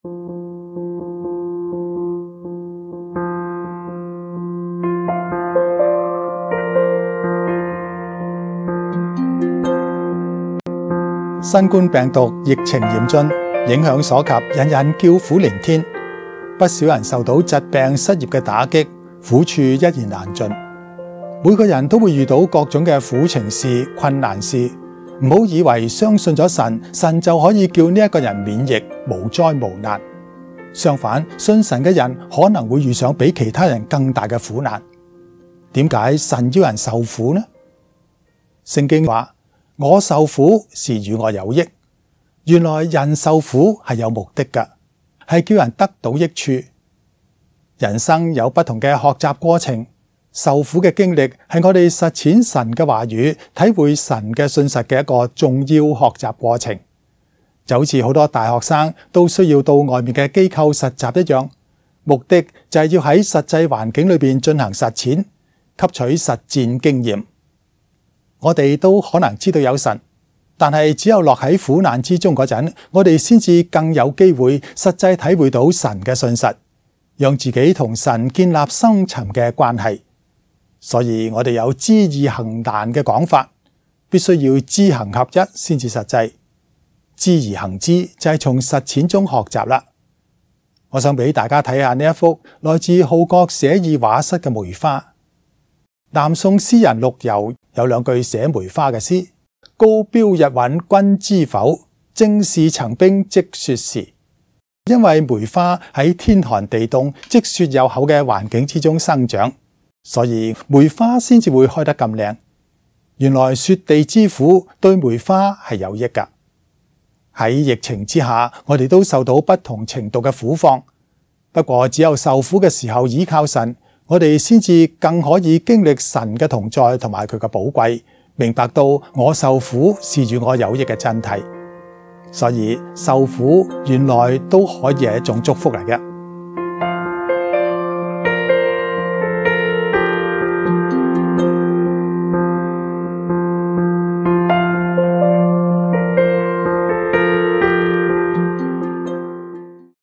新冠病毒疫情嚴峻，影響所及，人人叫苦連天。不少人受到疾病、失業嘅打擊，苦處一言難盡。每個人都會遇到各種嘅苦情事、困難事。唔好以為相信咗神，神就可以叫呢一個人免疫、無災無難。相反，信神嘅人可能會遇上比其他人更大嘅苦難。點解神要人受苦呢？聖經話：我受苦是與我有益。原來人受苦係有目的㗎，係叫人得到益處。人生有不同嘅學習過程，受苦嘅經歷係我哋實踐神嘅話語、體會神嘅信實嘅一個重要學習過程。就好似好多大學生都需要到外面嘅機構實習一樣，目的就係要喺實際環境裏邊進行實踐，吸取實戰經驗。我哋都可能知道有神，但係只有落喺苦難之中嗰陣，我哋先至更有機會實際體會到神嘅信實，讓自己同神建立深層嘅關係。所以我哋有知易行難嘅講法，必須要知行合一先至實際。知而行之就係從實踐中學習啦。我想俾大家睇下呢一幅來自浩國寫意畫室嘅梅花。南宋詩人陸游有兩句寫梅花嘅詩：高標日穩君知否？正是層冰積雪時。因為梅花喺天寒地凍、積雪又厚嘅環境之中生長，所以梅花先至會開得咁靚。原來雪地之苦對梅花係有益㗎。喺疫情之下，我哋都受到不同程度嘅苦況。不過只有受苦嘅時候依靠神，我哋先至更可以經歷神嘅同在同埋佢嘅寶貴，明白到我受苦是與我有益嘅真諦。所以受苦原來都可以係一種祝福嚟嘅。